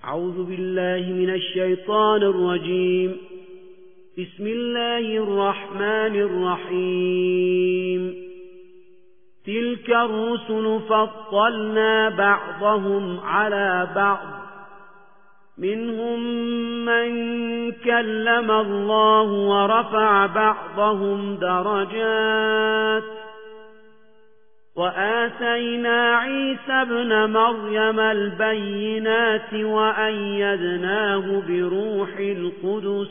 أعوذ بالله من الشيطان الرجيم. بسم الله الرحمن الرحيم. تلك الرسل فضلنا بعضهم على بعض، منهم من كلم الله ورفع بعضهم درجات، وآتينا عيسى ابن مريم البينات وأيدناه بروح القدس،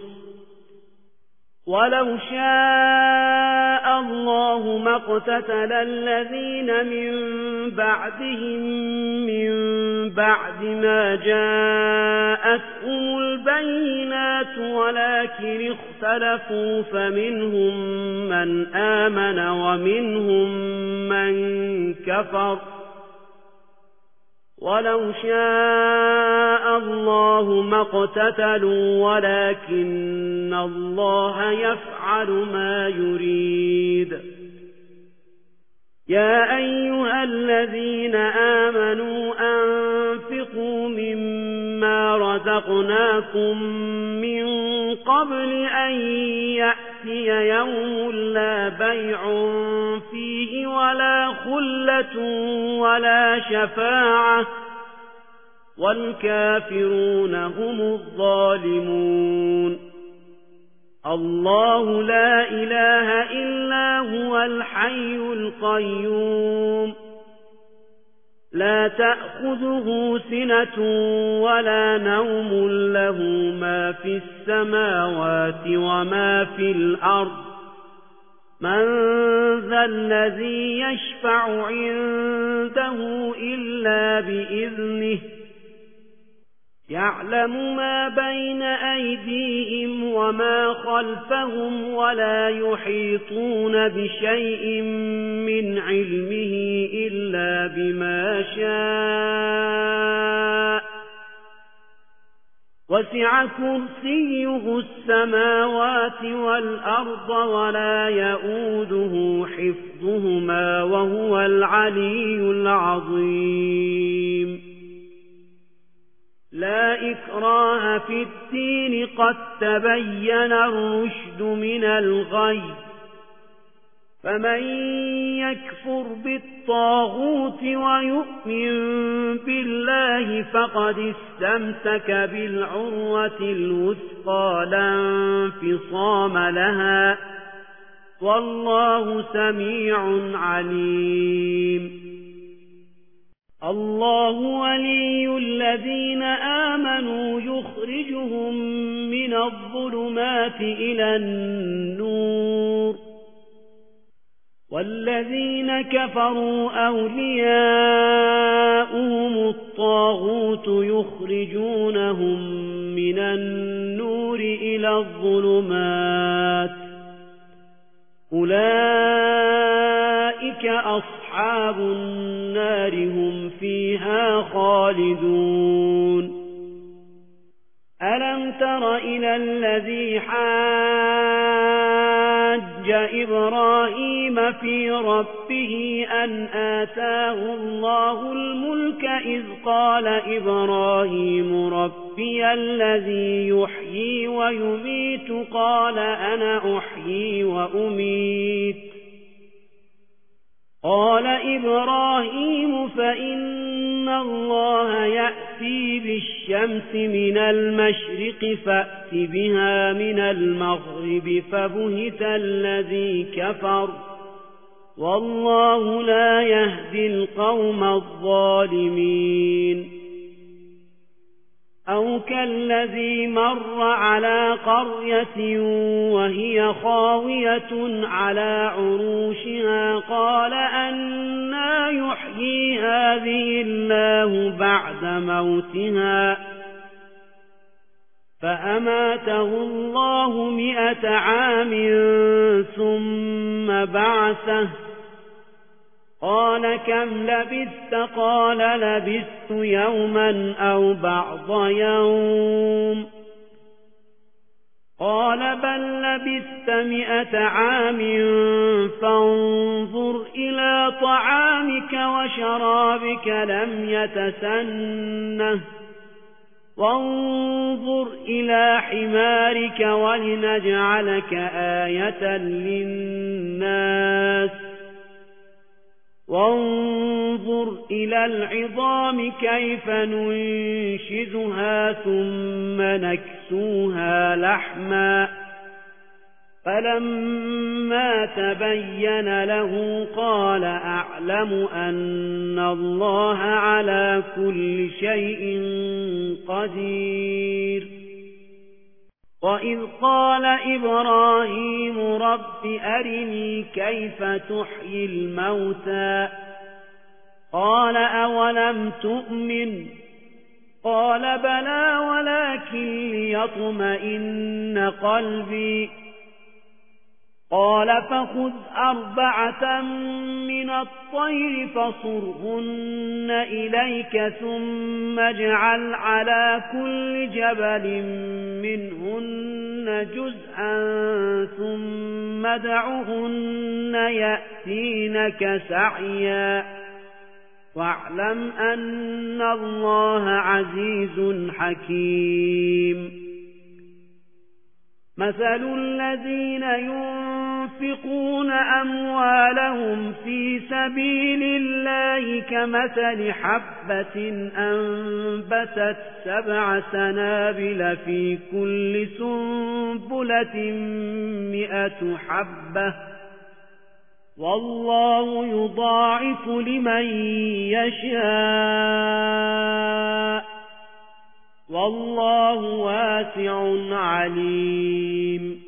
ولو شاء الله ما اقتتل الذين من بعدهم من بعد ما جاءتهم البينات ولكن اختلفوا، فمنهم من آمن ومنهم من كفر. ولو شاء الله ما اقتتلوا ولكن الله يفعل ما يريد. يا أيها الذين آمنوا أنفقوا مما رزقناكم من قبل أن يأتي يوم لا بيع فيه ولا خلة ولا شفاعة، والكافرون هم الظالمون. الله لا إله إلا هو الحي القيوم، لا تأخذه سنة ولا نوم، له ما في السماوات وما في الأرض. من ذا الذي يشفع عنده إلا بإذنه، يعلم ما بين أيديهم وما خلفهم، ولا يحيطون بشيء من علمه إلا بما شاء، وسع كرسيه السماوات والأرض ولا يؤوده حفظهما وهو العلي العظيم. لا إكراه في الدين، قد تبين الرشد من الغي، فمن يكفر بالطاغوت ويؤمن بالله فقد استمسك بالعروة الوثقى لا انفصام لها، والله سميع عليم. الله ولي الذين آمنوا يخرجهم من الظلمات إلى النور، والذين كفروا أولياؤهم الطاغوت يخرجونهم من النور إلى الظلمات، أولئك أصحاب النار هم فيها خالدون. ألم تر إلى الذي حاج إبراهيم في ربه أن آتاه الله الملك، إذ قال إبراهيم ربي الذي يحيي ويميت، قال أنا أحيي وأميت. قال إبراهيم فإن الله يأتي بالشمس من المشرق فأت بها من المغرب، فبهت الذي كفر، والله لا يهدي القوم الظالمين. أو كالذي مر على قرية وهي خاوية على عروشها، قال أنى يحيي هذه الله بعد موتها، فأماته الله 100 عام ثم بعثه، قال كم لبثت؟ قال لبثت يوما أو بعض يوم، قال بل لبثت 100 عام، فانظر إلى طعامك وشرابك لم يتسنه، وانظر إلى حمارك ولنجعلك آية للناس وانظر إلى العظام كيف ننشزها ثم نكسوها لحما فلما تبين له قال أعلم أن الله على كل شيء قدير وإذ قال إبراهيم رب أرني كيف تحيي الموتى قال أولم تؤمن قال بلى ولكن ليطمئن قلبي قال فخذ 4 من الطير فصرهن إليك ثم اجعل على كل جبل منهن جزءا ثم ادعهن يأتينك سعيا واعلم أن الله عزيز حكيم مثل الذين ينفقون أموالهم في سبيل الله كمثل حبة أنبتت 7 سنابل في كل سنبلة 100 حبة والله يضاعف لمن يشاء والله واسع عليم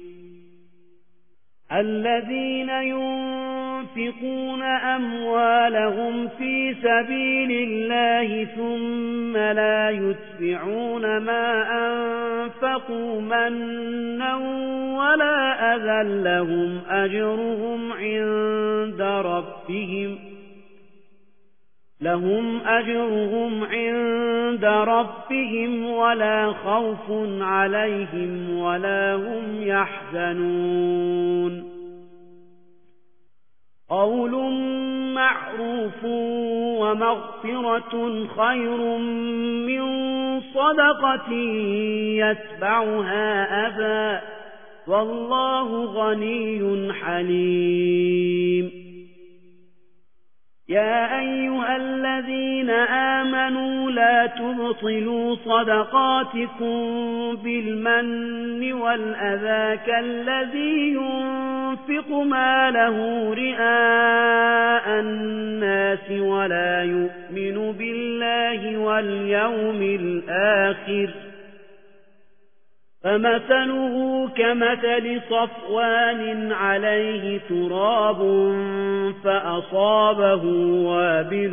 الذين ينفقون أموالهم في سبيل الله ثم لا يتبعون ما أنفقوا منا ولا أذى لهم أجرهم عند ربهم ولا خوف عليهم ولا هم يحزنون قول معروف ومغفرة خير من صدقة يتبعها أذى والله غني حليم يا أيها الذين آمنوا لا تبطلوا صدقاتكم بالمن والأذى كالذي ينفق ماله رئاء الناس ولا يؤمن بالله واليوم الآخر فمثله كمثل صفوان عليه تراب فأصابه وابل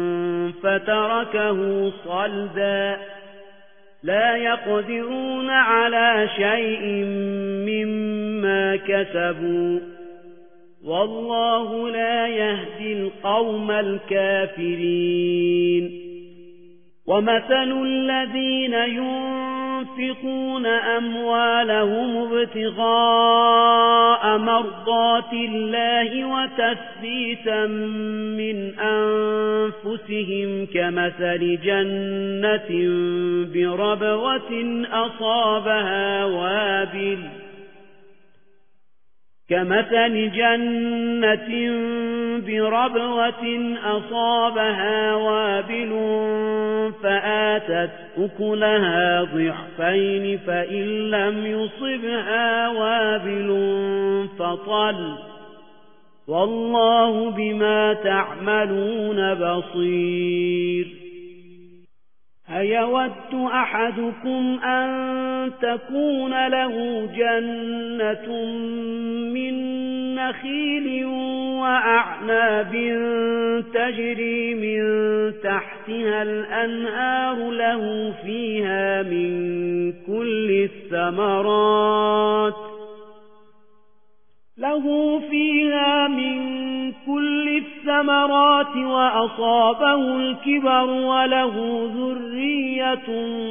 فتركه صلدا لا يقدرون على شيء مما كسبوا والله لا يهدي القوم الكافرين ومثل الذين ينفقون أموالهم ابتغاء مرضات الله وتثبيتا من أنفسهم كمثل جنة بربوة أصابها وابل فآتت أكلها ضعفين فإن لم يصبها وابل فطل والله بما تعملون بصير أيود أحدكم أن تكون له جنة من نخيل وأعناب تجري من تحتها الأنهار له فيها من كل الثمرات وأصابه الكبر وله ذرية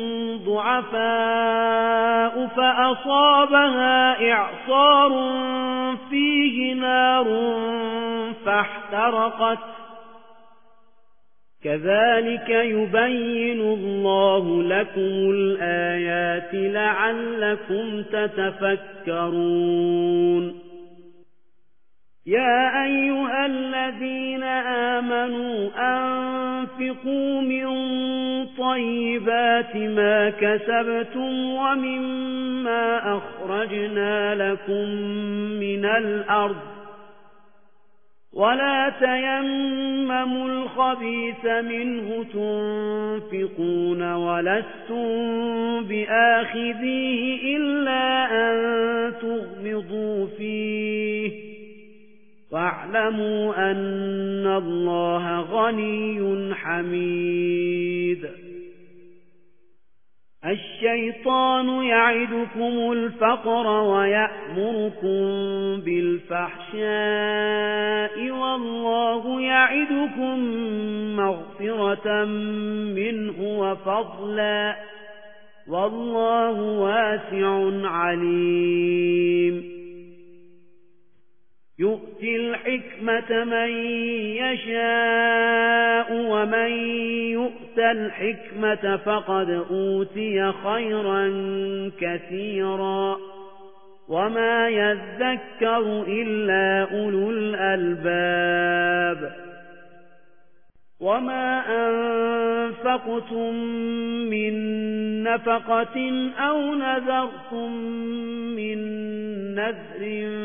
ضعفاء فأصابها إعصار فيه نار كذلك يبين الله لكم الآيات لعلكم تتفكرون يا أيها الذين آمنوا أنفقوا من طيبات ما كسبتم ومما أخرجنا لكم من الأرض ولا تيمموا الخبيث منه تنفقون ولستم بآخذيه إلا أن تغمضوا فيه واعلموا أن الله غني حميد الشيطان يعدكم الفقر ويأمركم بالفحشاء والله يعدكم مغفرة منه وفضلا والله واسع عليم يؤتي الحكمة من يشاء ومن يؤت الحكمة فقد أوتي خيرا كثيرا وما يذكر إلا أولو الألباب وما أنفقتم من نفقة أو نذرتم من نذر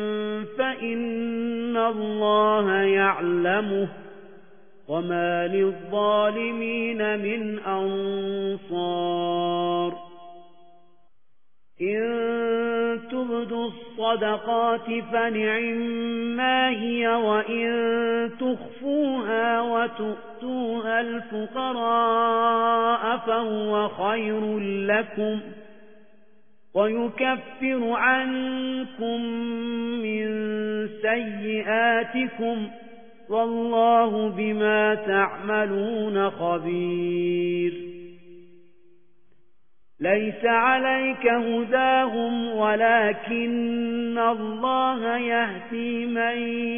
فإن الله يعلمه وما للظالمين من أنصار إن تبدوا الصدقات فنعما هي وإن تخفوها وتؤتوها الفقراء فهو خير لكم ويكفر عنكم من سيئاتكم والله بما تعملون خبير ليس عليك هداهم ولكن الله يهدي من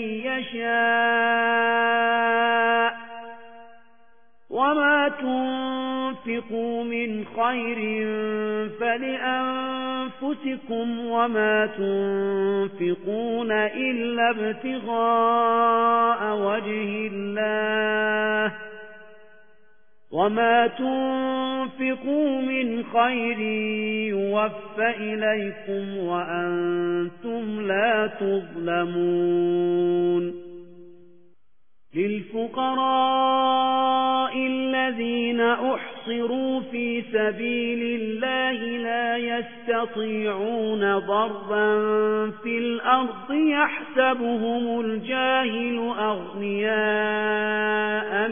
يشاء وما تنفقوا من خير فلأنفسكم وما تنفقون إلا ابتغاء وجه الله وما تنفقوا من خير يوفى إليكم وأنتم لا تظلمون للفقراء الذين أحصروا في سبيل الله لا يستطيعون ضربا في الأرض يحسبهم الجاهل أغنياء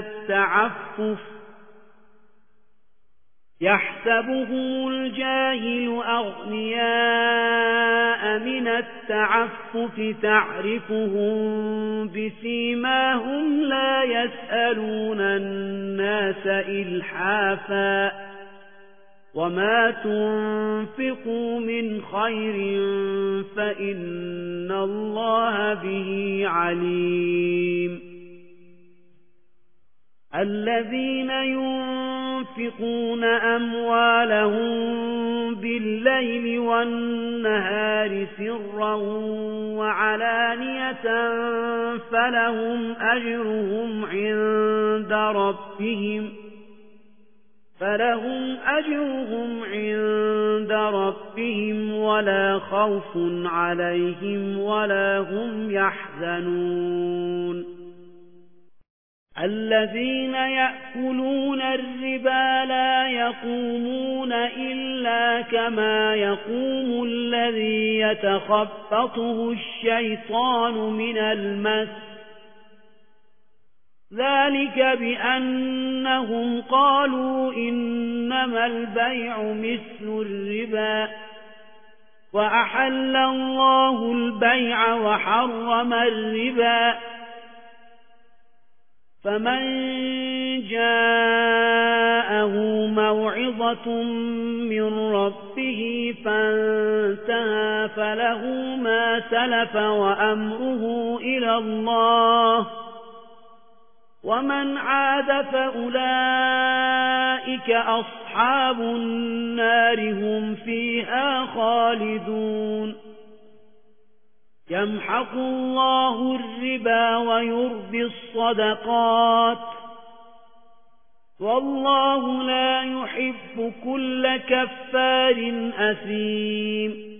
من التعفف تعرفهم بسيماهم لا يسألون الناس إلحافا وما تنفقوا من خير فإن الله به عليم الذين ينفقون أموالهم بالليل والنهار سرا وعلانية فلهم أجرهم عند ربهم ولا خوف عليهم ولا هم يحزنون الذين يأكلون الربا لا يقومون إلا كما يقوم الذي يتخبطه الشيطان من المس ذلك بأنهم قالوا إنما البيع مثل الربا وأحل الله البيع وحرم الربا فمن جاءه موعظة من ربه فانتهى فله ما سلف وأمره إلى الله ومن عاد فأولئك أصحاب النار هم فيها خالدون يمحق الله الربا ويربي الصدقات والله لا يحب كل كفار أثيم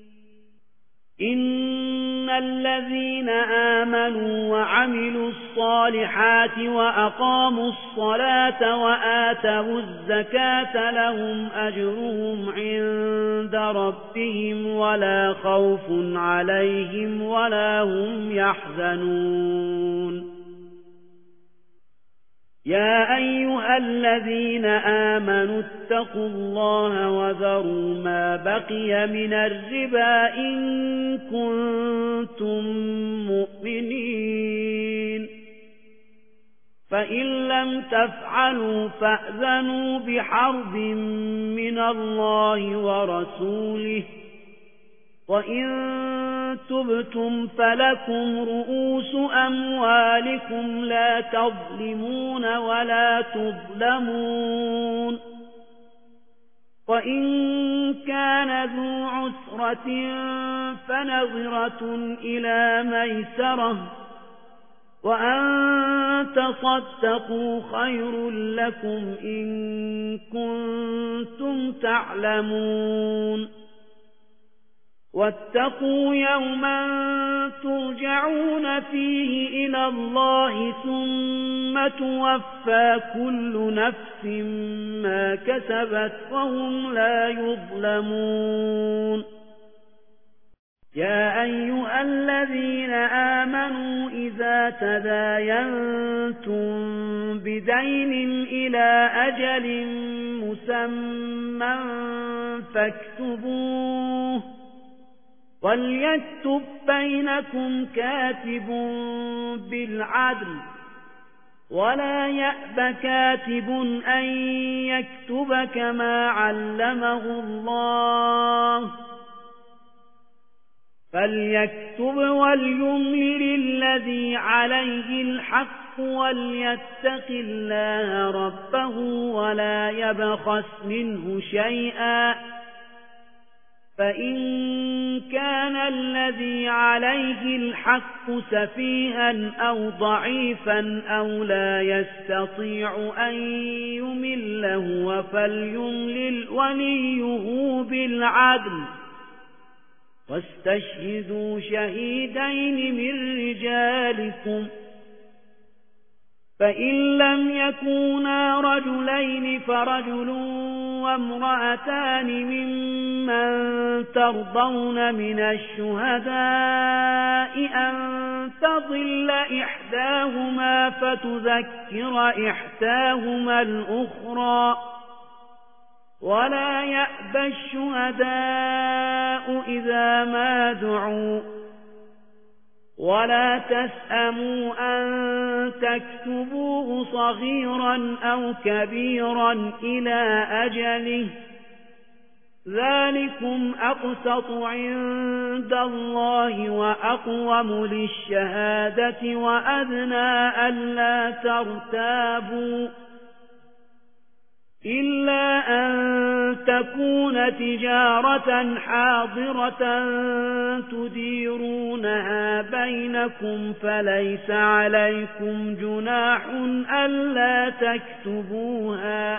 إن الذين آمنوا وعملوا الصالحات وأقاموا الصلاة وآتوا الزكاة لهم أجرهم عند ربهم ولا خوف عليهم ولا هم يحزنون يا أيها الذين آمنوا اتقوا الله وذروا ما بقي من الربا إن كنتم مؤمنين فإن لم تفعلوا فأذنوا بحرب من الله ورسوله وإن تبتم فلكم رؤوس أموالكم لا تظلمون ولا تظلمون وإن كان ذو عسرة فنظرة إلى ميسرة وأن تصدقوا خير لكم إن كنتم تعلمون واتقوا يوما ترجعون فيه إلى الله ثم توفى كل نفس ما كسبت وهم لا يظلمون يا أيها الذين آمنوا إذا تداينتم بدين إلى أجل مسمى فاكتبوه وليكتب بينكم كاتب بالعدل ولا يأب كاتب أن يكتب كما علمه الله فليكتب وليملل الذي عليه الحق وليتق الله ربه ولا يبخس منه شيئا فإن كان الذي عليه الحق سفيها أو ضعيفا أو لا يستطيع أن يمل هو فليملل وليه بالعدل واستشهدوا شهيدين من رجالكم فإن لم يكونا رجلين فرجل وامرأتان ممن ترضون من الشهداء أن تضل إحداهما فتذكر إحداهما الأخرى ولا يأبى الشهداء إذا ما دعوا ولا تسأموا أن تكتبوه صغيرا أو كبيرا إلى أجله ذلكم أقسط عند الله وأقوم للشهادة وأدنى ألا ترتابوا إلا أن تكون تجارة حاضرة تديرونها بينكم فليس عليكم جناح ألا تكتبوها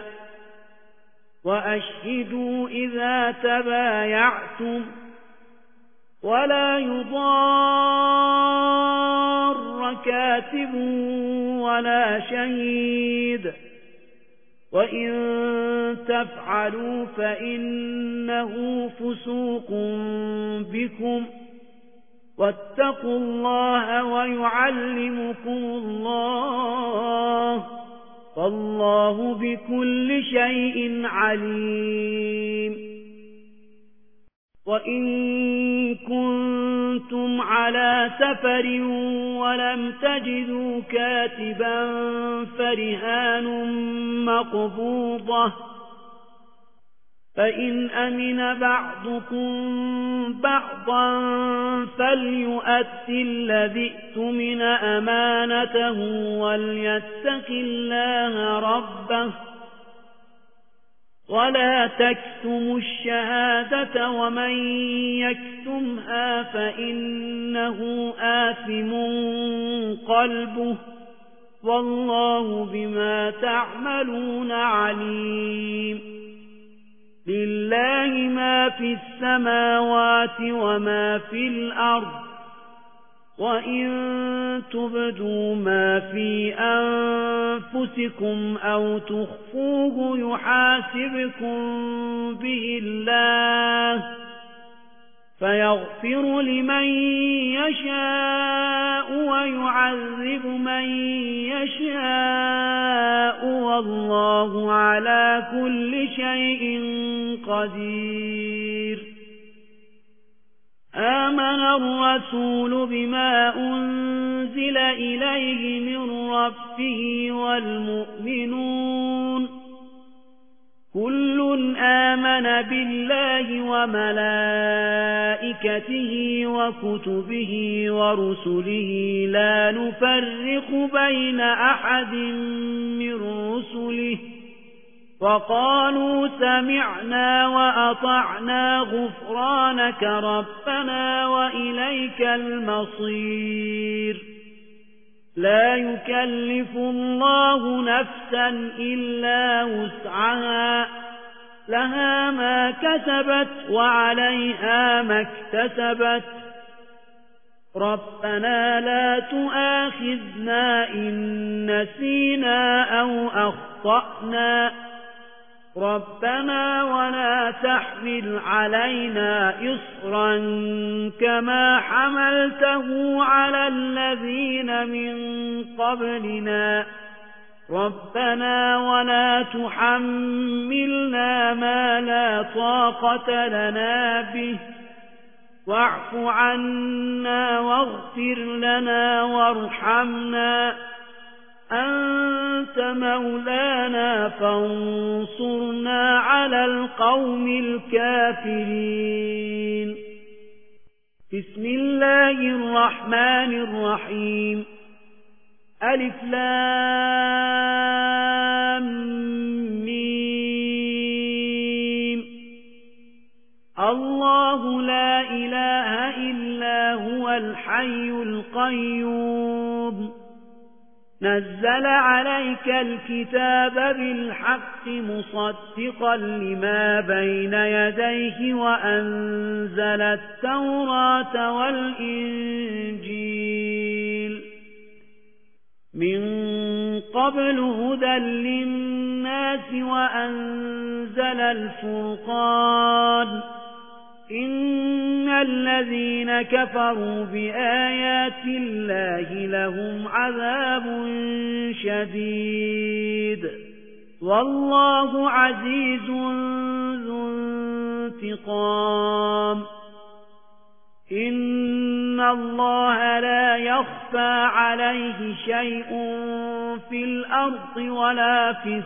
وأشهدوا إذا تبايعتم ولا يضار كاتب ولا شهيد وإن تفعلوا فإنه فسوق بكم واتقوا الله ويعلمكم الله والله بكل شيء عليم وإن كنتم على سفر ولم تجدوا كاتبا فرهان مقبوضة فإن أمن بعضكم بعضا فليؤد الذي اؤتمن أمانته وليتق الله ربه ولا تكتموا الشهادة ومن يكتمها فإنه آثم قلبه والله بما تعملون عليم لله ما في السماوات وما في الأرض وإن تبدوا ما في أنفسكم أو تخفوه يحاسبكم به الله فيغفر لمن يشاء ويعذب من يشاء والله على كل شيء قدير آمن الرسول بما أنزل إليه من ربه والمؤمنون كل آمن بالله وملائكته وكتبه ورسله لا نفرق بين أحد من رسله وقالوا سمعنا وأطعنا غفرانك ربنا وإليك المصير لا يكلف الله نفسا إلا وسعها لها ما كسبت وعليها ما اكتسبت ربنا لا تؤاخذنا إن نسينا أو أخطأنا ربنا ولا تحمل علينا إصرا كما حملته على الذين من قبلنا ربنا ولا تحملنا ما لا طاقة لنا به واعف عنا واغفر لنا وارحمنا أنت مولانا فانصرنا على القوم الكافرين بسم الله الرحمن الرحيم ألف لام ميم الله لا إله إلا هو الحي القيوم نزل عليك الكتاب بالحق مصدقا لما بين يديه وأنزل التوراة والإنجيل من قبل هدى للناس وأنزل الفرقان إن الذين كفروا بآيات الله لهم عذاب شديد والله عزيز ذو انتقام إن الله لا يخفى عليه شيء في الأرض ولا في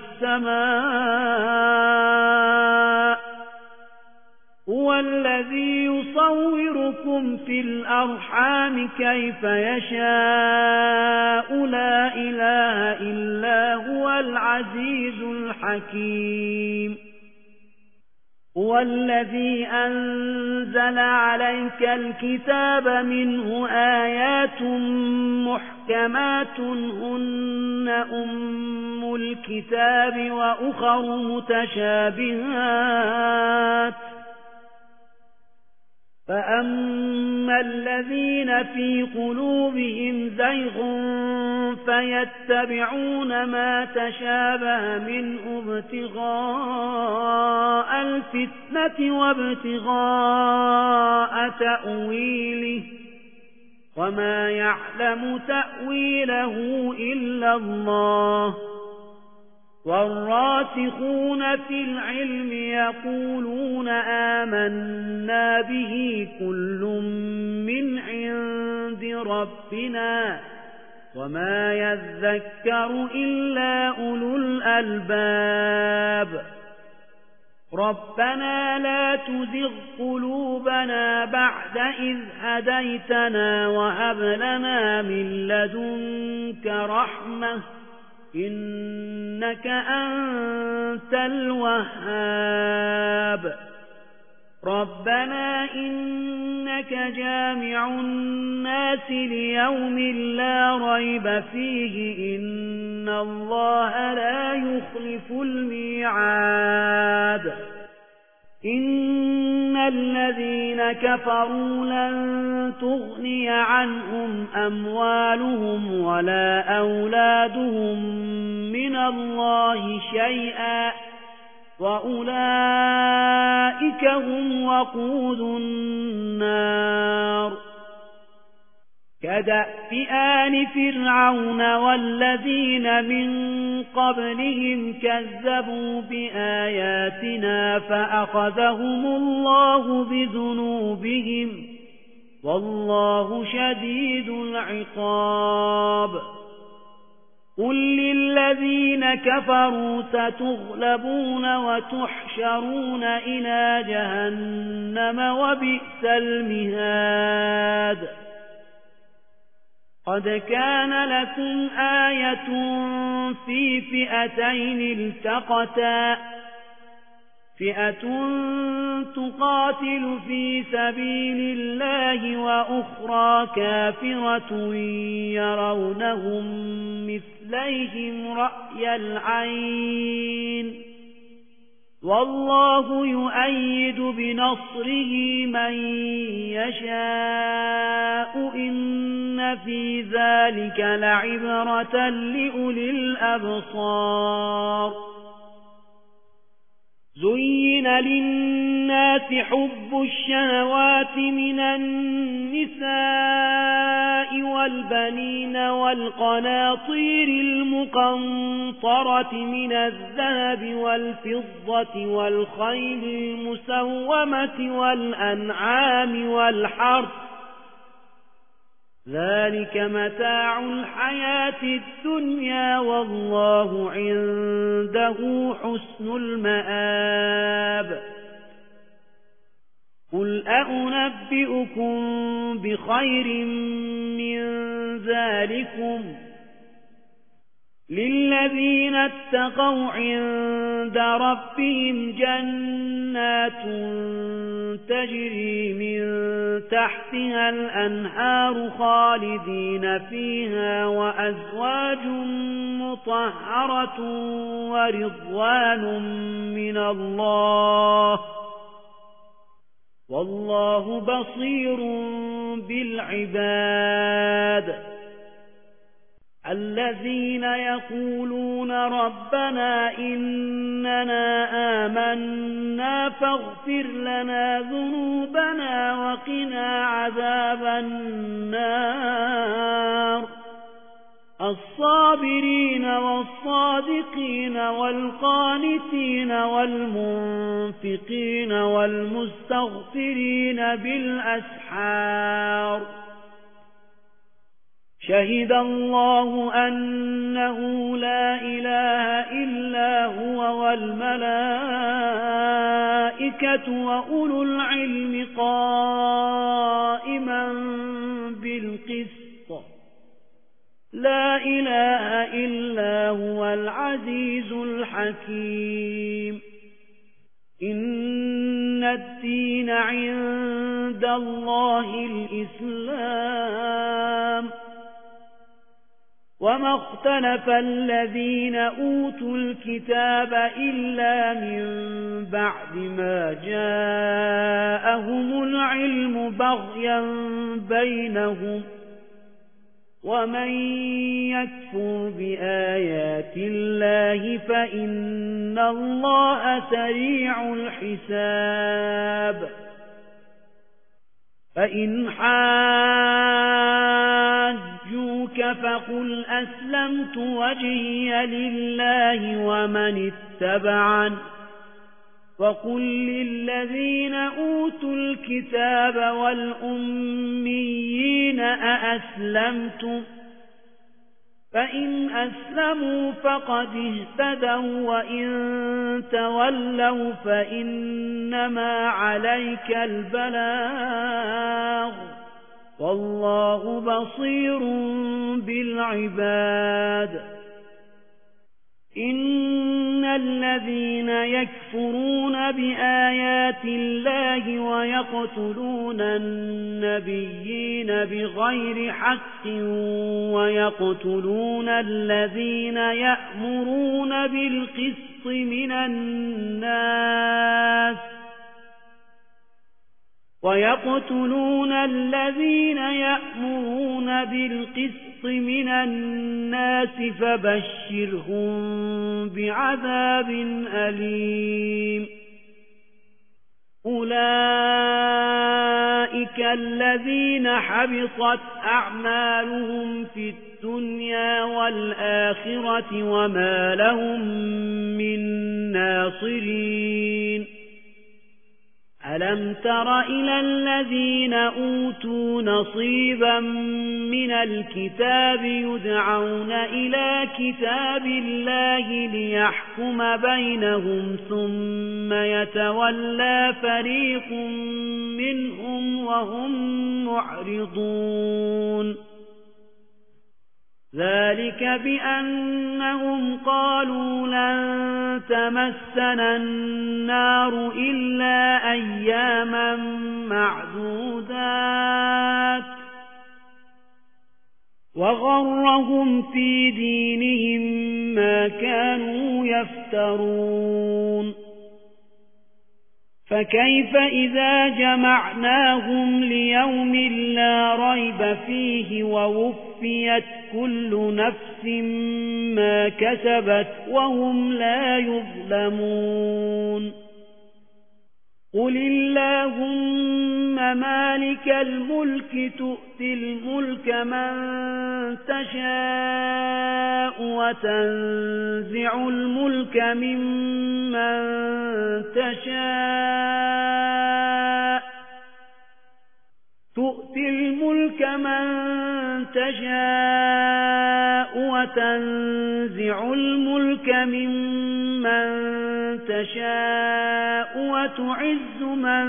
السماء هو الذي يصوركم في الأرحام كيف يشاء لا إله إلا هو العزيز الحكيم هو الذي أنزل عليك الكتاب منه آيات محكمات هن أم الكتاب وأخر متشابهات فأما الذين في قلوبهم زيغ فيتبعون ما تشابه منه ابتغاء الفتنة وابتغاء تأويله وما يعلم تأويله إلا الله والراسخون في العلم يقولون آمنا به كل من عند ربنا وما يذكر إلا أولو الألباب ربنا لا تزغ قلوبنا بعد إذ هديتنا وهب لنا من لدنك رحمة إنك أنت الوهاب ربنا إنك جامع الناس ليوم لا ريب فيه إن الله لا يخلف الميعاد إن الذين كفروا لن تغني عنهم أموالهم ولا أولادهم من الله شيئا وأولئك هم وقود النار كدأب آل فرعون والذين من قبلهم كذبوا بآياتنا فأخذهم الله بذنوبهم والله شديد العقاب قل للذين كفروا ستغلبون وتحشرون إلى جهنم وبئس المهاد قد كان لكم آية في فئتين التقتا فئة تقاتل في سبيل الله وأخرى كافرة يرونهم مثليهم رأي العين والله يؤيد بنصره من يشاء إن في ذلك لعبرة لأولي الأبصار زين للناس حب الشهوات من النساء والبنين والقناطير المقنطرة من الذهب والفضة والخيل المسومة والأنعام والحرث ذلك متاع الحياة الدنيا والله عنده حسن المآب قل أنبئكم بخير من ذلكم للذين اتقوا عند ربهم جنات تجري من تحتها الأنهار خالدين فيها وأزواج مطهرة ورضوان من الله والله بصير بالعباد الذين يقولون ربنا إننا آمنا فاغفر لنا ذنوبنا وقنا عذاب النار الصابرين والصادقين والقانتين والمنفقين والمستغفرين بالأسحار شهد الله أنه لا إله إلا هو والملائكة وأولو العلم قائما بالقسط لا إله إلا هو العزيز الحكيم إن الدين عند الله الإسلام وما اختلف الذين أوتوا الكتاب إلا من بعد ما جاءهم العلم بغيا بينهم ومن يكفر بآيات الله فإن الله سريع الحساب فإن حاجوك فقل أسلمت وجهي لله ومن اتبعن وقل للذين أوتوا الكتاب والأميين أأسلمتم فإن أسلموا فقد اهتدوا وإن تولوا فإنما عليك البلاغ والله بصير بالعباد إن الذين يكفرون بآيات الله ويقتلون النبيين بغير حق ويقتلون الذين يأمرون بالقسط من الناس فبشرهم بعذاب أليم أولئك الذين حبطت أعمالهم في الدنيا والآخرة وما لهم من ناصرين ألم تر إلى الذين أوتوا نصيبا من الكتاب يدعون إلى كتاب الله ليحكم بينهم ثم يتولى فريق منهم وهم معرضون ذلك بأنهم قالوا لن تمسنا النار إلا أياما معدودات وغرهم في دينهم ما كانوا يفترون فكيف إذا جمعناهم ليوم لا ريب فيه ووفيت كل نفس ما كسبت وهم لا يظلمون قل اللهم مالك الملك تؤتي الملك من تشاء وتنزع الملك ممن تشاء تؤتي الملك من تشاء وتنزع الملك ممن تشاء وتعز من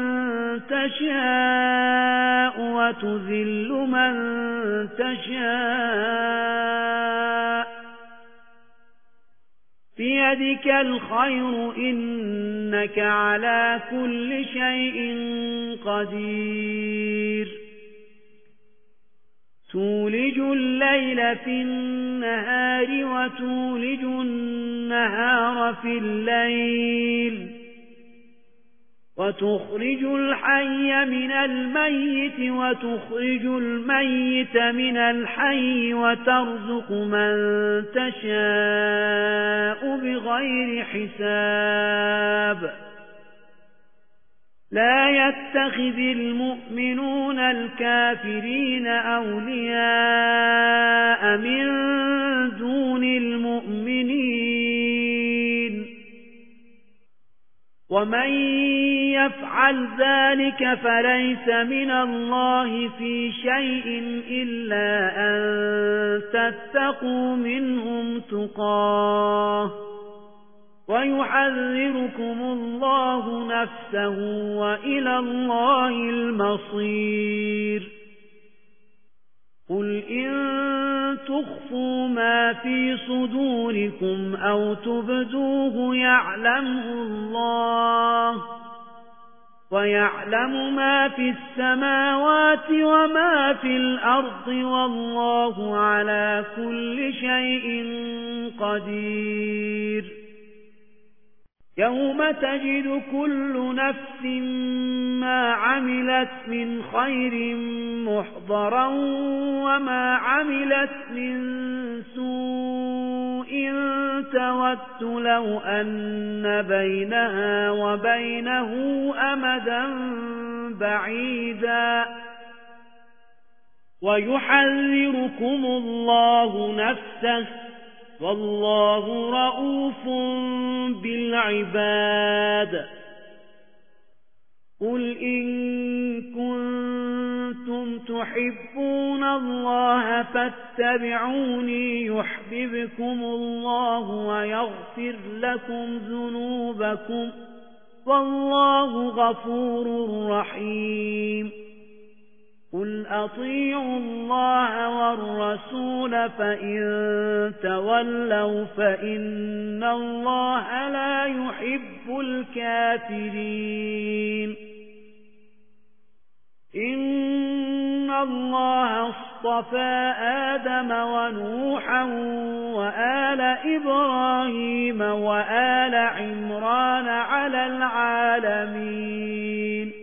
تشاء وتذل من تشاء بيدك الخير إنك على كل شيء قدير تولج الليل في النهار وتولج النهار في الليل وتخرج الحي من الميت وتخرج الميت من الحي وترزق من تشاء بغير حساب لا يتخذ المؤمنون الكافرين أولياء من دون المؤمنين ومن يفعل ذلك فليس من الله في شيء إلا أن تتقوا منهم تقاه ويحذركم الله نفسه وإلى الله المصير قل إن تخفوا ما في صدوركم أو تبدوه يعلمه الله ويعلم ما في السماوات وما في الأرض والله على كل شيء قدير يوم تجد كل نفس ما عملت من خير محضرا وما عملت من سوء تود لو أن بينها وبينه أمدا بعيدا ويحذركم الله نفسه والله رؤوف بالعباد قل إن كنتم تحبون الله فاتبعوني يحببكم الله ويغفر لكم ذنوبكم والله غفور رحيم قل أطيعوا الله والرسول فإن تولوا فإن الله لا يحب الكافرين إن الله اصطفى آدم ونوحا وآل إبراهيم وآل عمران على العالمين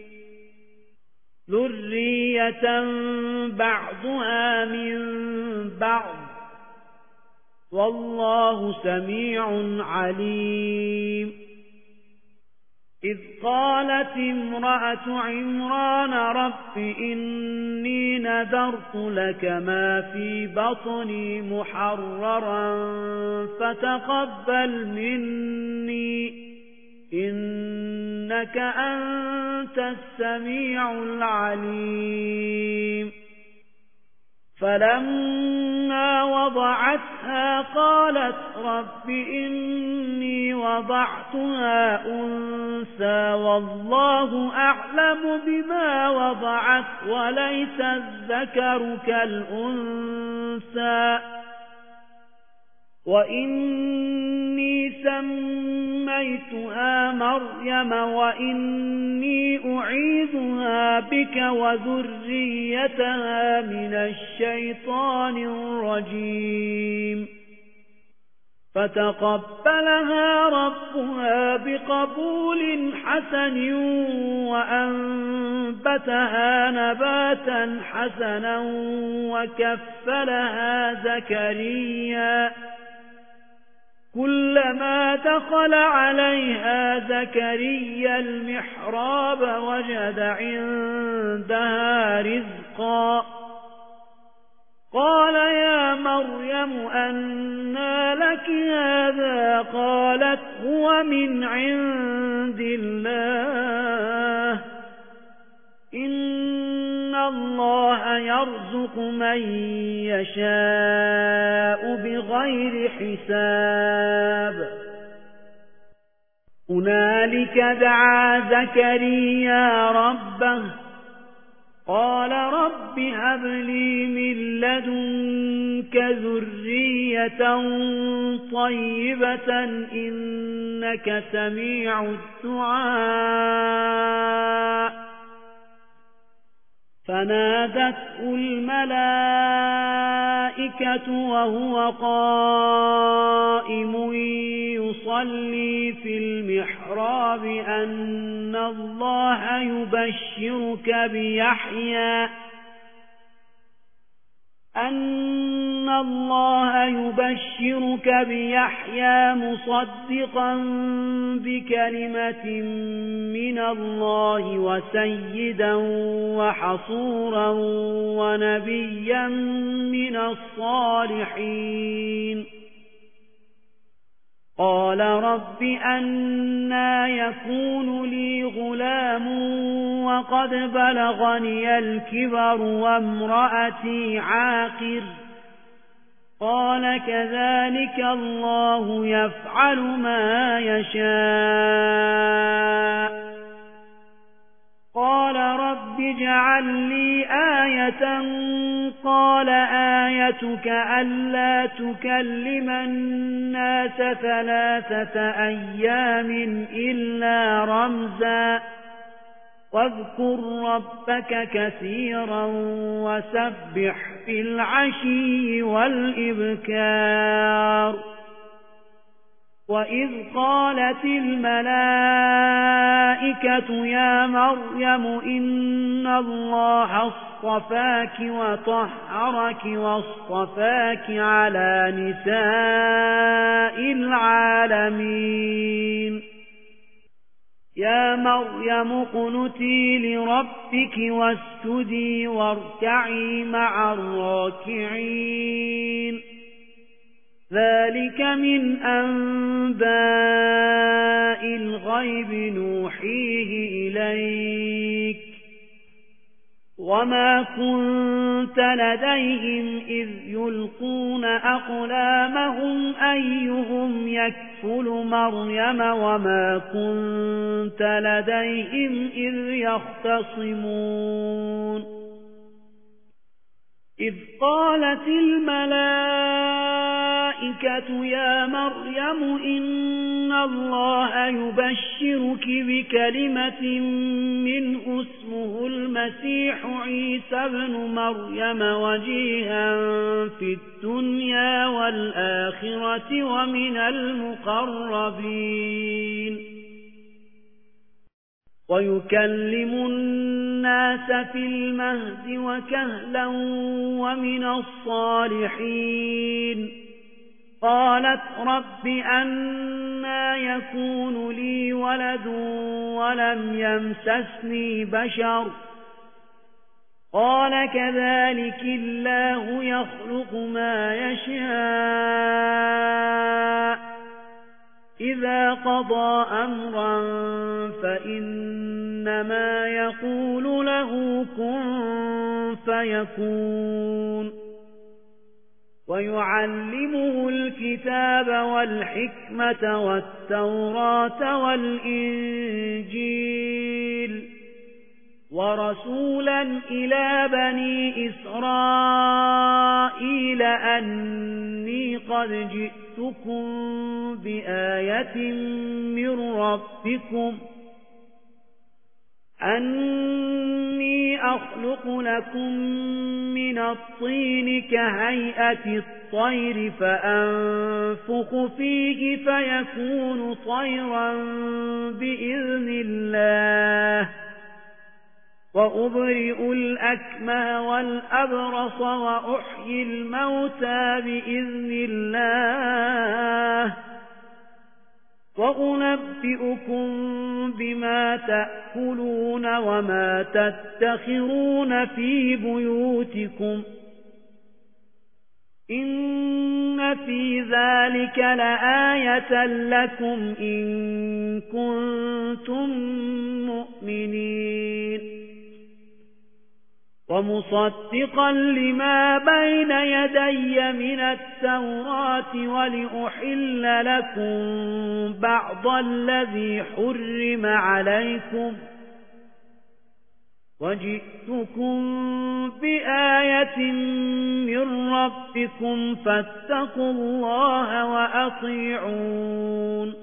ذرية بعضها من بعض والله سميع عليم إذ قالت امرأة عمران رب إني نذرت لك ما في بطني محررا فتقبل مني إنك أنت السميع العليم فلما وضعتها قالت رب إني وضعتها أنثى والله أعلم بما وضعت وليس الذكر كالأنثى وإني سميتها مريم وإني أعيذها بك وذريتها من الشيطان الرجيم فتقبلها ربها بقبول حسن وأنبتها نباتا حسنا وكفلها زكريا كلما دخل عليها زكريا المحراب وجد عندها رزقا قال يا مريم أنى لك هذا قالت هو من عند الله إن الله يرزق من يشاء بغير حساب هنالك دعا زكريا ربه قال رب هب لي من لدنك ذرية طيبة إنك سميع الدعاء فنادته الملائكة وهو قائم يصلي في المحراب أن الله يبشرك بيحيى مصدقا بكلمة من الله وسيدا وحصورا ونبيا من الصالحين قال رب أنى يكون لي غلام وقد بلغني الكبر وامرأتي عاقر قال كذلك الله يفعل ما يشاء قال رب اجعل لي آية قال آيتك ألا تكلم الناس 3 أيام إلا رمزا واذكر ربك كثيرا وسبح في العشي والإبكار وإذ قالت الملائكة يا مريم إن الله اصطفاك وطهرك واصطفاك على نساء العالمين يا مريم اقنتي لربك واسجدي واركعي مع الراكعين ذلك من أنباء الغيب نوحيه إليك وما كنت لديهم إذ يلقون أقلامهم أيهم يكفل مريم وما كنت لديهم إذ يختصمون إذ قالت الملائكة يا مريم إن الله يبشرك بكلمة منه اسمه المسيح عيسى بن مريم وجيها في الدنيا والآخرة ومن المقربين ويكلم الناس في المهد وكهلا ومن الصالحين قالت رب أنى يكون لي ولد ولم يمسسني بشر قال كذلك الله يخلق ما يشاء إذا قضى أمرا فإنما يقول له كن فيكون ويعلمه الكتاب والحكمة والتوراة والإنجيل ورسولا إلى بني إسرائيل أني قد جئتكم بآية من ربكم أني أخلق لكم من الطين كهيئة الطير فأنفخ فيه فيكون طيرا بإذن الله وأبرئ الأكمى والأبرص وأحيي الموتى بإذن الله وأنبئكم بما تأكلون وما تدخرون في بيوتكم إن في ذلك لآية لكم إن كنتم مؤمنين ومصدقا لما بين يدي من التوراة ولأحل لكم بعض الذي حرم عليكم وجئتكم بآية من ربكم فاتقوا الله وأطيعون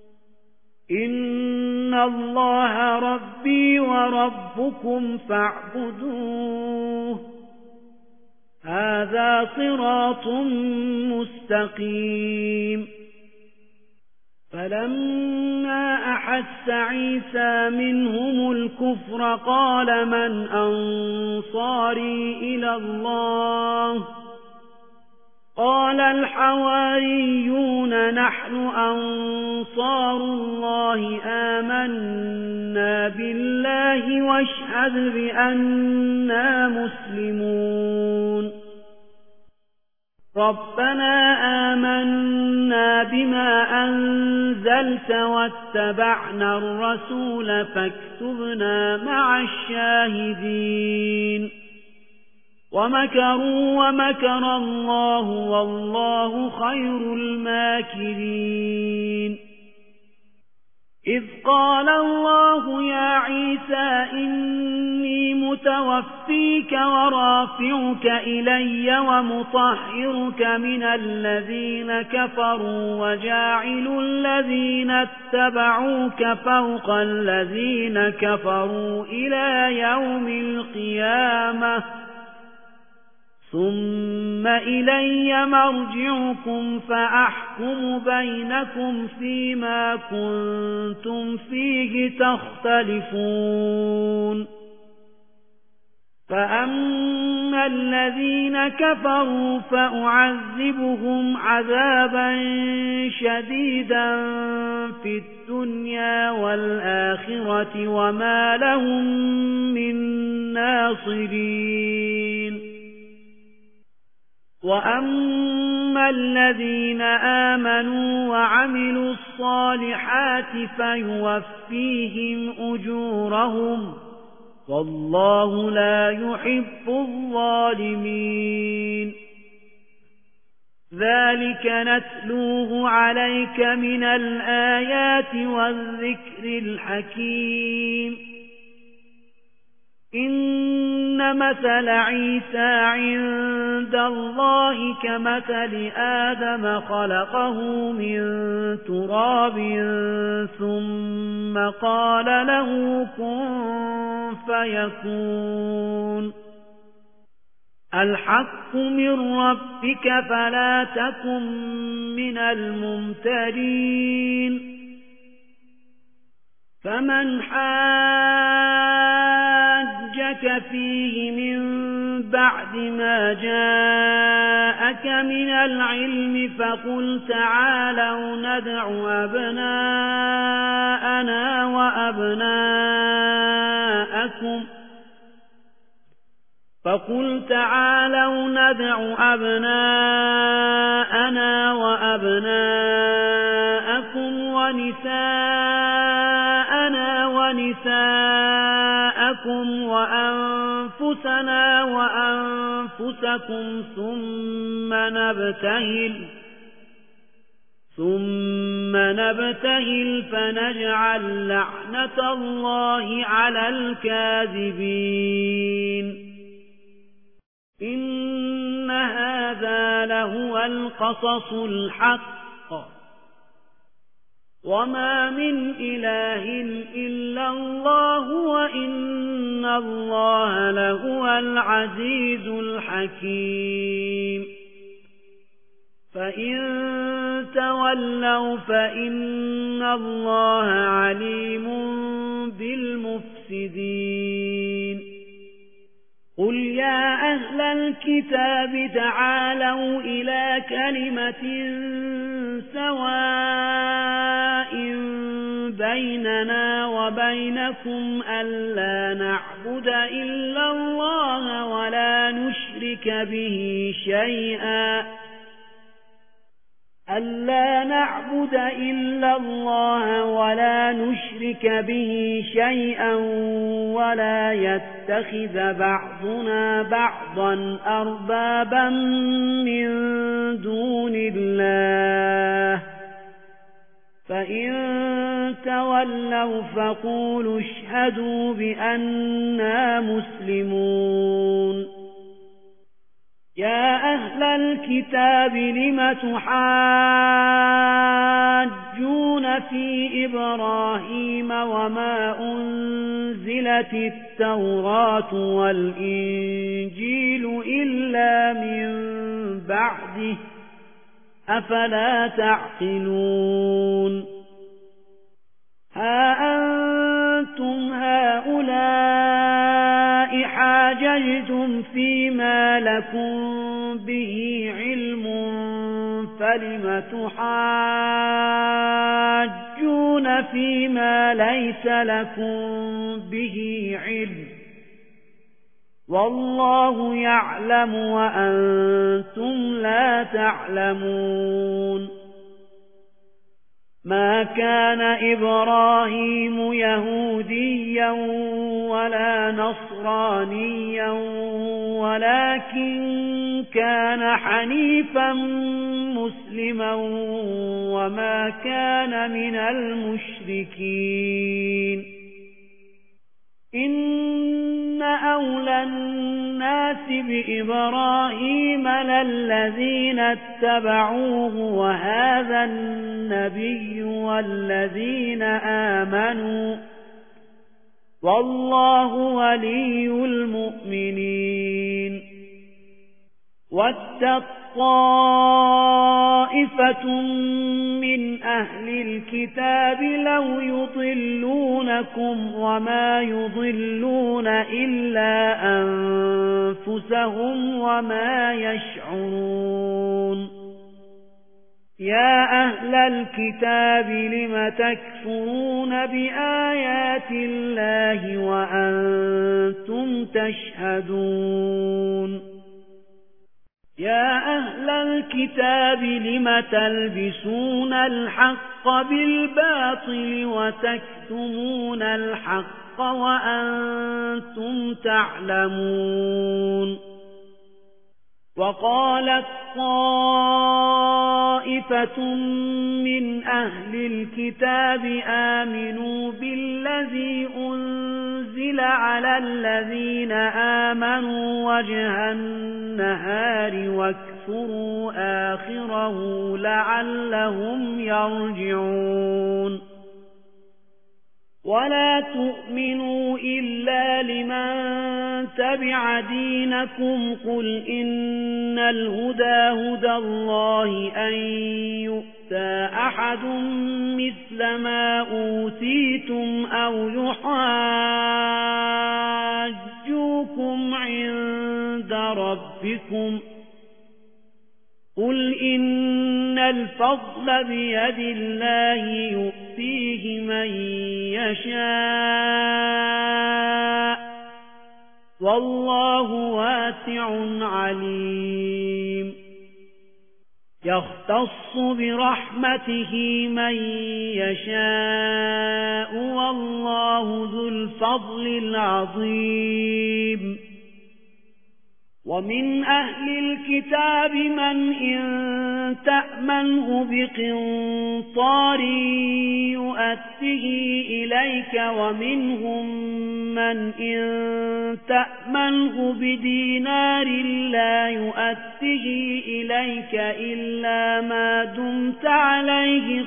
إن الله ربي وربكم فاعبدوه هذا صراط مستقيم فلما أحس عيسى منهم الكفر قال من أنصاري إلى الله قال الحواريون نحن أنصار الله آمنا بالله واشهد بأننا مسلمون ربنا آمنا بما أنزلت واتبعنا الرسول فاكتبنا مع الشاهدين ومكروا ومكر الله والله خير الماكرين إذ قال الله يا عيسى إني متوفيك ورافعك إلي ومطهرك من الذين كفروا وجاعل الذين اتبعوك فوق الذين كفروا إلى يوم القيامة ثم إلي مرجعكم فأحكم بينكم فيما كنتم فيه تختلفون فأما الذين كفروا فأعذبهم عذابا شديدا في الدنيا والآخرة وما لهم من ناصرين وأما الذين آمنوا وعملوا الصالحات فيوفيهم أجورهم والله لا يحب الظالمين. ذلك نتلوه عليك من الآيات والذكر الحكيم. إن مثل عيسى عند الله كمثل آدم خلقه من تراب ثم قال له كن فيكون. الحق من ربك فلا تكن من الممترين. فمن حاجك فيه من بعد ما جاءك من العلم فقل تعالوا ندع أبناءنا وأبناءكم ونساءنا ونساءكم وأنفسنا وأنفسكم ثم نبتهل فنجعل لعنة الله على الكاذبين. إن هذا لهو القصص الحق وما من إله إلا الله وإن الله لهو العزيز الحكيم. فإن تولوا فإن الله عليم بالمفسدين. قل يا أهل الكتاب تعالوا إلى كلمة سواء بيننا وبينكم ألا نعبد إلا الله ولا نشرك به شيئا ولا يتخذ بعضنا بعضا أربابا من دون الله. فإن تولوا فقولوا اشهدوا بأننا مسلمون. يا أهل الكتاب لم تحاجون في إبراهيم وما أنزلت التوراة والإنجيل إلا من بعده أفلا تعقلون. ها أنتم هؤلاء حاججتم فيما لكم به علم فلم تحاجون فيما ليس لكم به علم والله يعلم وأنتم لا تعلمون. ما كان إبراهيم يهوديا ولا نصرانيا ولكن كان حنيفا مسلما وما كان من المشركين. إن أولى الناس بإبراهيم للذين اتبعوه وهذا النبي والذين آمنوا والله ولي المؤمنين. واتق طائفة من أهل الكتاب لو يضلونكم وما يضلون إلا أنفسهم وما يشعرون. يا أهل الكتاب لم تكفرون بآيات الله وأنتم تشهدون. يا أهل الكتاب لم تلبسون الحق بالباطل وتكتمون الحق وأنتم تعلمون. وقالت طائفة من أهل الكتاب آمنوا بالذي أنزل على الذين آمنوا وجه النهار واكفروا آخره لعلهم يرجعون. ولا تؤمنوا إلا لمن تبع دينكم قل إن الهدى هدى الله أن يؤتى أحد مثل ما أوتيتم أو يحاجوكم عند ربكم قل إن الفضل بيد الله يؤتيه من يشاء والله واسع عليم. يختص برحمته من يشاء والله ذو الفضل العظيم. ومن أهل الكتاب من إن تأمنه بقنطار يؤته إليك ومنهم من إن تأمنه بدينار لا يؤته إليك إلا ما دمت عليه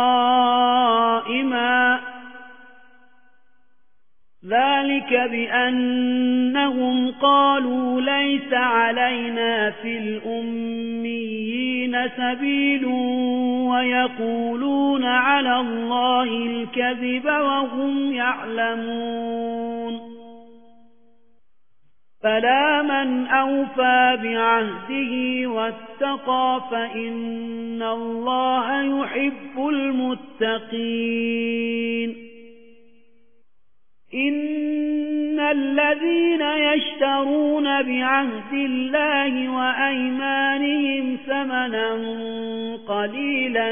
قائما ذلك بأنهم قالوا ليس علينا في الأميين سبيل ويقولون على الله الكذب وهم يعلمون. فلا من أوفى بعهده واتقى فإن الله يحب المتقين. إن الذين يشترون بعهد الله وأيمانهم ثمنا قليلا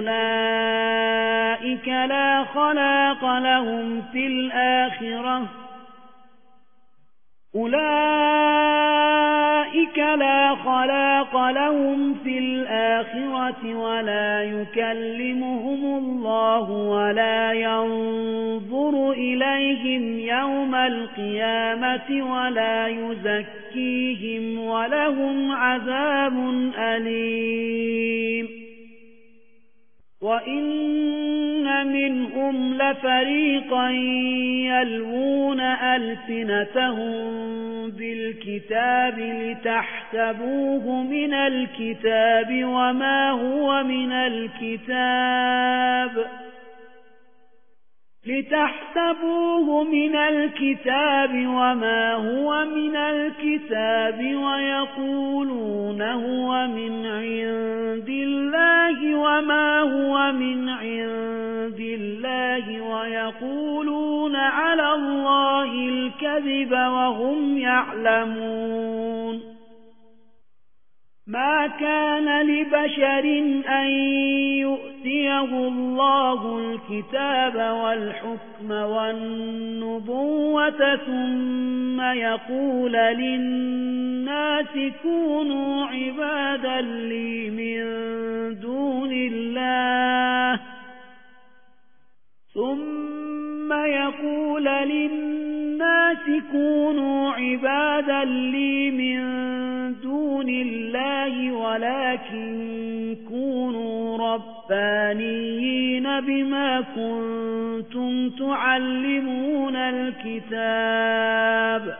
أولئك لا خلاق لهم في الآخرة ولا يكلمهم الله ولا ينظر إليهم يوم القيامة ولا يزكيهم ولهم عذاب أليم. وإن منهم لفريقا يلوون ألسنتهم بالكتاب لتحسبوه من الكتاب وما هو من الكتاب ويقولون هو من عند الله وما هو من عند الله ويقولون على الله الكذب وهم يعلمون. ما كان لبشر أن يؤتيه الله الكتاب والحكم والنبوة ثم يقول للناس كونوا عبادا لي من دون الله ولكن كونوا ربانيين بما كنتم تعلمون الكتاب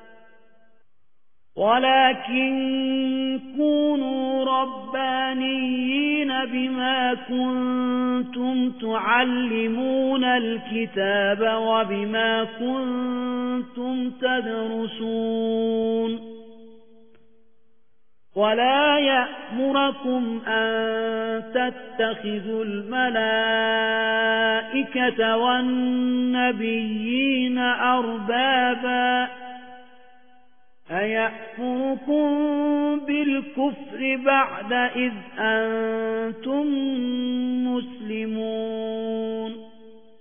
وبما كنتم تدرسون. ولا يأمركم أن تتخذوا الملائكة والنبيين أربابا أيأمركم بالكفر بعد إذ أنتم مسلمون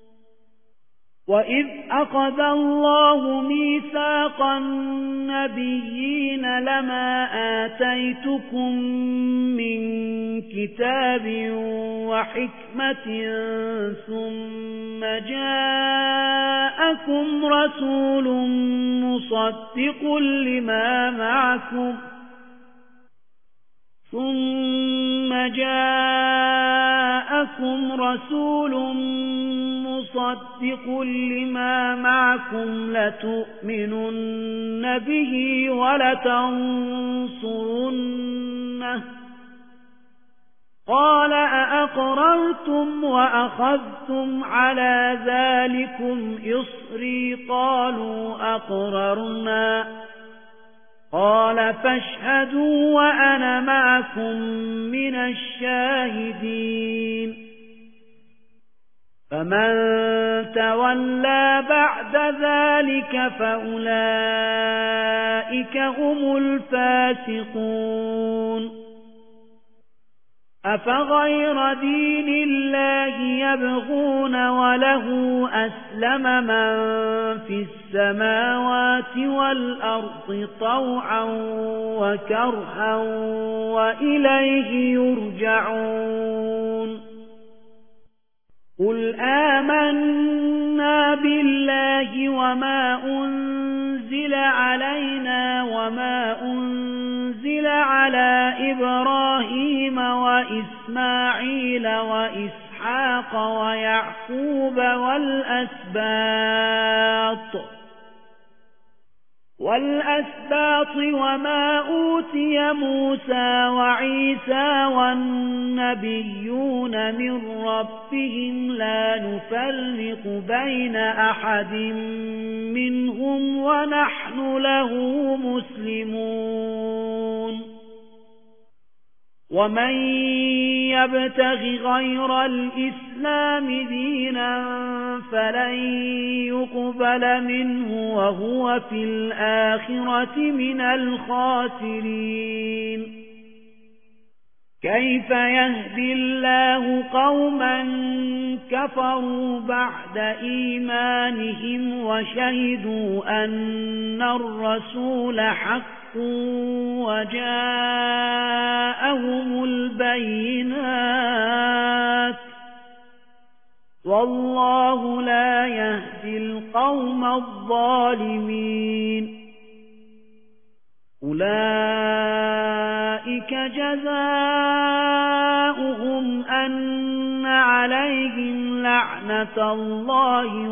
وإذ أخذ الله ميثاق النبيين لما آتيتكم من كتاب وحكمة ثم جاءكم رسول مصدق لما معكم لتؤمنن به ولتنصرنه قال أأقررتم وأخذتم على ذلكم إصري قالوا أقررنا قال فاشهدوا وأنا معكم من الشاهدين فمن تولى بعد ذلك فأولئك هم الفاسقون أفغير دين الله يبغون وله أسلم من في السماوات والأرض طوعا وكرها وإليه يرجعون قل آمنا بالله وما أنزل علينا وما أنزل على إبراهيم وإسماعيل وإسحاق ويعقوب والأسباط وما أوتي موسى وعيسى والنبيون من ربهم لا نفرق بين أحد منهم ونحن له مسلمون ومن يبتغ غير الإسلام دينا فلن يقبل منه وهو في الآخرة من الخاسرين كيف يهدي الله قوما كفروا بعد إيمانهم وشهدوا أن الرسول حق وجاءهم البينات والله لا يهدي القوم الظالمين أولئك جزاؤهم أن عليهم لعنة الله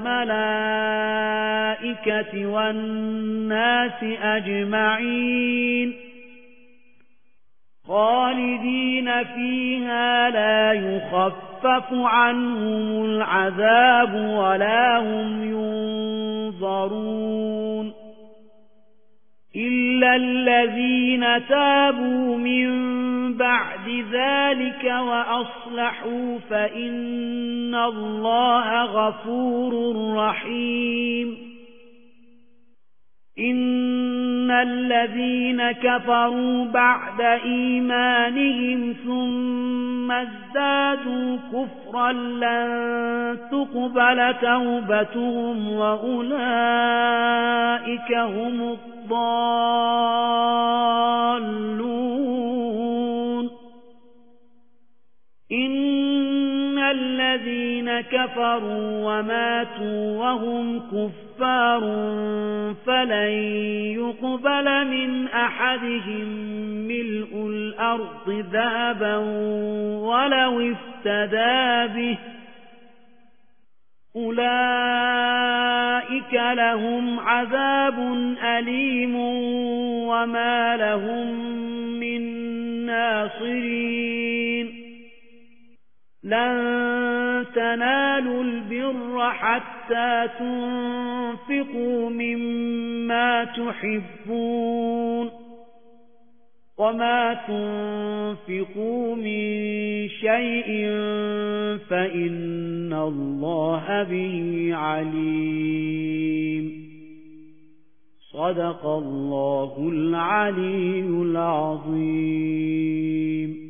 والملائكة والناس أجمعين خالدين فيها لا يخفف عنهم العذاب ولا هم ينظرون إلا الذين تابوا من بعد ذلك وأصلحوا فإن الله غفور رحيم إن الذين كفروا بعد إيمانهم ثم ازدادوا كفرا لن تقبل توبتهم وأولئك هم الضالون إن الذين كفروا وماتوا وهم كفار فلن يقبل من أحدهم ملء الأرض ذهبا ولو افتدى به أولئك لهم عذاب أليم وما لهم من ناصرين لن تنالوا البر حتى تنفقوا مما تحبون وما تنفقوا من شيء فإن الله به عليم صدق الله العلي العظيم.